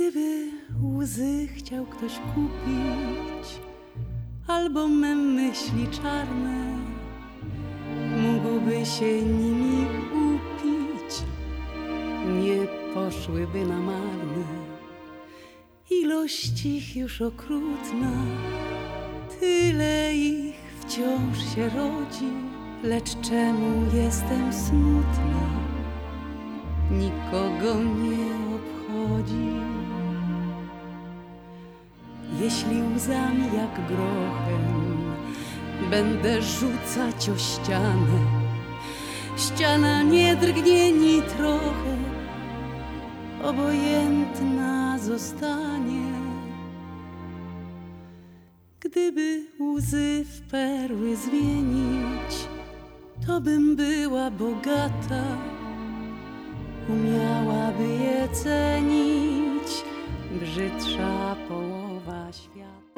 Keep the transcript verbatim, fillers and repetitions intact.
Gdyby łzy chciał ktoś kupić, albo me myśli czarne, mógłby się nimi upić, nie poszłyby na marne. Ilość ich już okrutna, tyle ich wciąż się rodzi, lecz czemu jestem smutna, nikogo nie obchodzi. Jeśli łzami jak grochem będę rzucać o ścianę, ściana nie drgnie ni trochę, obojętna zostanie. Gdyby łzy w perły zmienić, to bym była bogata, umiałaby je cenić brzydsza połowa świata.